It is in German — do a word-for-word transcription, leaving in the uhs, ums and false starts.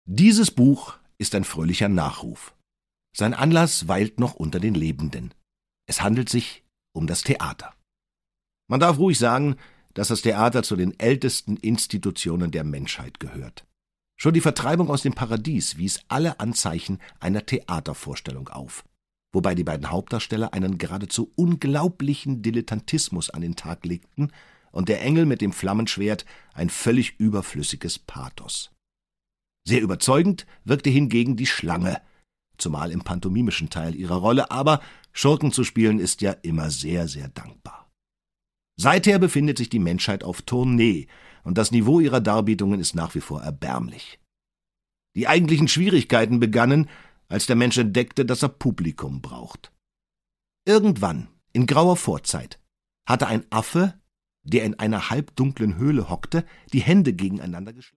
Dieses Buch ist ein fröhlicher Nachruf. Sein Anlass weilt noch unter den Lebenden. Es handelt sich um das Theater. Man darf ruhig sagen, dass das Theater zu den ältesten Institutionen der Menschheit gehört. Schon die Vertreibung aus dem Paradies wies alle Anzeichen einer Theatervorstellung auf, wobei die beiden Hauptdarsteller einen geradezu unglaublichen Dilettantismus an den Tag legten und der Engel mit dem Flammenschwert ein völlig überflüssiges Pathos. Sehr überzeugend wirkte hingegen die Schlange, zumal im pantomimischen Teil ihrer Rolle, aber Schurken zu spielen ist ja immer sehr, sehr dankbar. Seither befindet sich die Menschheit auf Tournee, und das Niveau ihrer Darbietungen ist nach wie vor erbärmlich. Die eigentlichen Schwierigkeiten begannen, als der Mensch entdeckte, dass er Publikum braucht. Irgendwann, in grauer Vorzeit, hatte ein Affe, der in einer halbdunklen Höhle hockte, die Hände gegeneinander geschlagen.